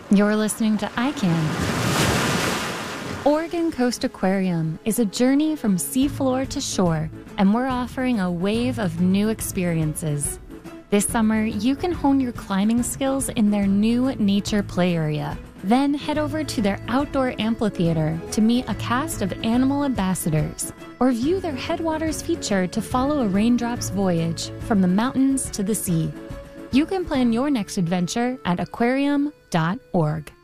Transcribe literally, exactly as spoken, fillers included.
You're listening to I Can. Oregon Coast Aquarium is a journey from seafloor to shore, and we're offering a wave of new experiences. This summer, you can hone your climbing skills in their new nature play area. Then head over to their outdoor amphitheater to meet a cast of animal ambassadors, or view their Headwaters feature to follow a raindrop's voyage from the mountains to the sea. You can plan your next adventure at aquarium dot org.